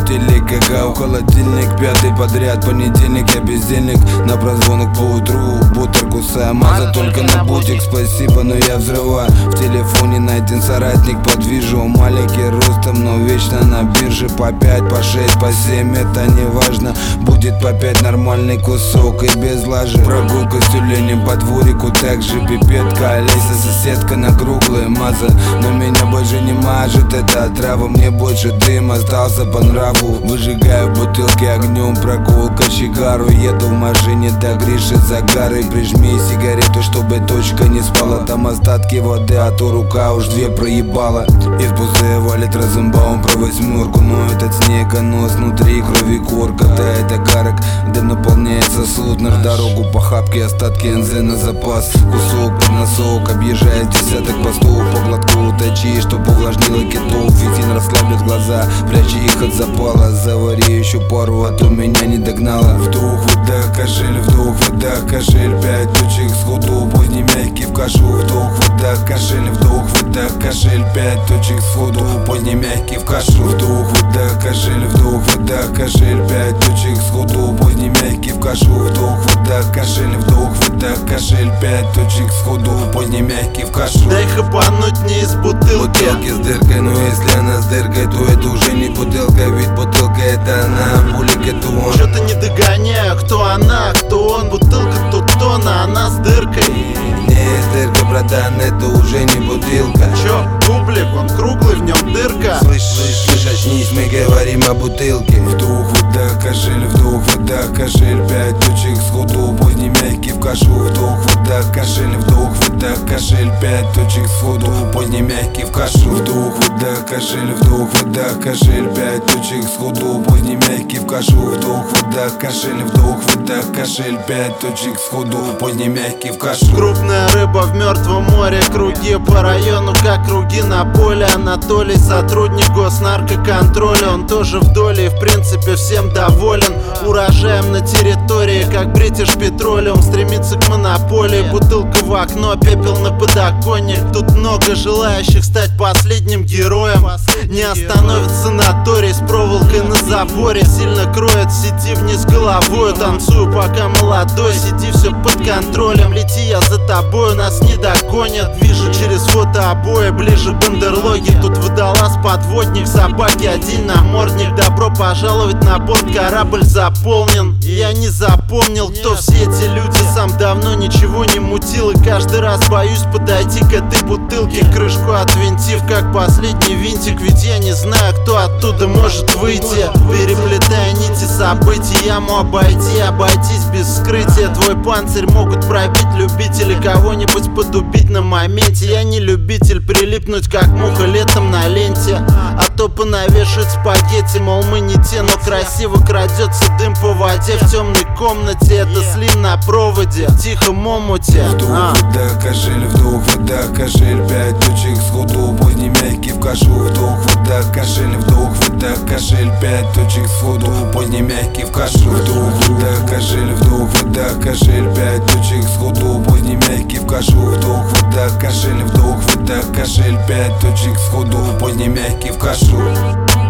бутылек какао, холодильник, пятый подряд, понедельник я бездельник. На прозвонок по утру, бутер кусая, маза только на бутик. Спасибо, но я взрываю. В телефоне найден соратник, подвижу. Маленький ростом, но вечно на бирже. По 5, по 6, по 7, это не важно. Будет по 5 нормальный кусок и без лажи. Прогулка с тюленем по дворику, также пипетка. Олеся соседка на круглые маза, но меня больше не мажет эта трава. Мне больше дым остался по нраву. Выжигаю бутылки огнем, прогулка Чигару. Еду в машине до Гриши Загары. Прижми сигарету, чтобы точка не спала. Там остатки воды, а то рука уж 2 проебала. Из бузе валит Розенбаум про 8, но этот снег, оно внутри крови корка. Тает огарок, дым наполняет сосуд. На дорогу по хапке, остатки НЗ на запас. Кусок под носок, объезжает десяток постов. По глотку точи, чтоб увлажнило китов. Фитин расслаблет глаза, прячь их от запала. Завари еще пару, а то меня не догнала. Вдох, выдох, кашель, вдох, выдох, кашель. 5 точек сходу, поздний мягкий в кашу. Вдох, выдох, кашель, вдох, выдох, кашель. 5 точек сходу, поздний мягкий в кашу. Вдох, выдох, кашель, вдох, выдох, кашель. 5 точек сходу, поздний мягкий в кашу. Вдох, выдох, кашель, вдох, выдох, кашель. 5 точек сходу, поздний мягкий в кашу. Дай хапануть не из бутылки. Бутылки с дыркой, но если она с дыркой, то это уже не бутылка. Ведь бутылка это она, булик это он. Чё-то не догоняю, кто она, кто он. Бутылка тут тона, она с дыркой. Не с дыркой, братан, это уже не бутылка. Чё, бублик, он круглый, в нем дырка. Слышь, очнись, мы говорим о бутылке. Вдох, выдох, кашель, вдох, выдох, кашель. 5 точек сходу, поздний мягкий в кашу. Вдох, выдох, кашель, вдох, выдох, кашель. 5 точек сходу, поздний мягкий в кашу. Вдох, выдох, кашель, вдох, выдох, кашель. 5 точек сходу, поздний мягкий в кашу. Вдох, выдох, кашель, вдох, выдох, кашель. 5 точек сходу, поздний мягкий в кашу. Крупная рыба в мертвом море, круги по району, как круги на поле. Анатолий, сотрудник госнаркоконтроля, он тоже в доле и в принципе всем доволен. Урожаем на территории, как British Petroleum, стремится к монополии. Бутылка в окно, пепел на подоконник. Тут много желающих стать последним героем. Не остановит санаторий с проволокой на заборе. Сильно кроет сети вниз головой. Танцую пока молодой, сиди все под контролем. Лети, я за тобой, нас не догонят. Вижу через фотообои, ближе бандерлоги. Тут водолаз, подводник, собаки, один намордник. Добро пожаловать на борт, корабль заполнен. И я не запомнил, кто все эти люди. Сам давно ничего не мутил и каждый раз боюсь подойти к этой бутылке, крышку отвинтив, как последний винтик. Ведь я не знаю, кто оттуда может выйти. Переплетая нити событий, яму обойтись без вскрытия. Твой панцирь могут пробить любители, кого-нибудь подубить на моменте. Я не любитель прилипнуть, как муха летом на ленте. А то понавешивать спагетти, мол, мы не те, но красиво крадется дым по воде. В темной комнате это слин на проводе, в тихом омуте. Вдох, выдох, кашель, вдох, выдох, кашель. 5 точек сходу, поздний мягкий в кашу. Вдох, выдох, кашель, вдох, выдох, кашель. 5 точек сходу, поздний мягкий в кашу. Вдох, выдох, кашель, вдох, выдох, кашель. 5 точек сходу, поздний мягкий в кашу. Вдох, выдох, кашель, вдох, выдох, кашель. 5 точек сходу, поздний мягкий в кашу.